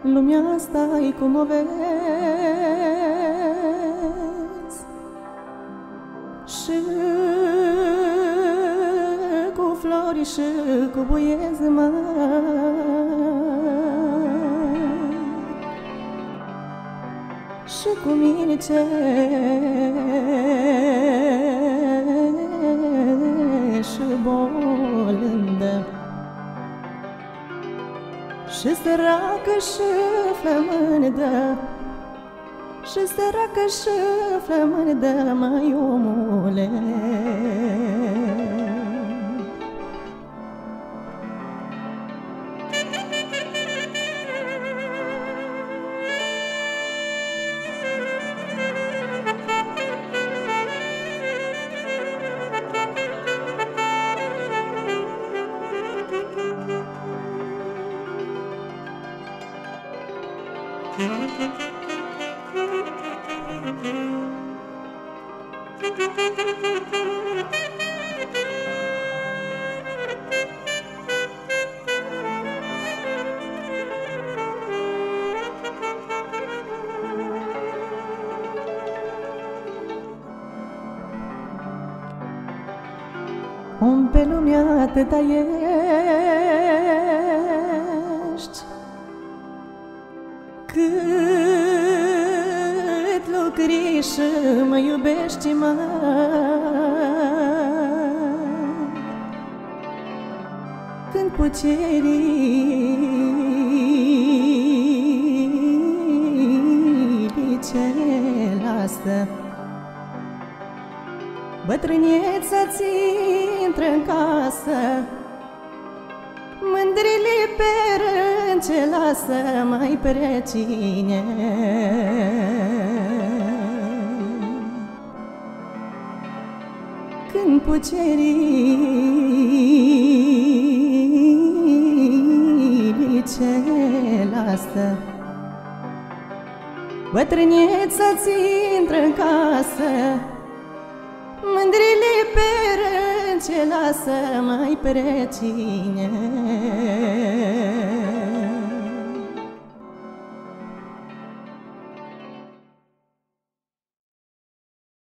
Lumea asta-i cum o vezi și cu flori și cu buiezi, măi, și cu mine ce și bolândă și săracă și flămândă, și săracă și flămândă, măi, omule. Om pe lumea atâta ești, cât lucri și mă iubești, măi, când pucerii ce lasă, bătrâneța-ți intră în casă, mândrile pe rând ce lasă, mai pe cine. Când pucerii ce lasă, bătrâneța-ți intră în casă, mândrile pe rând ce lasă, mai pe cine.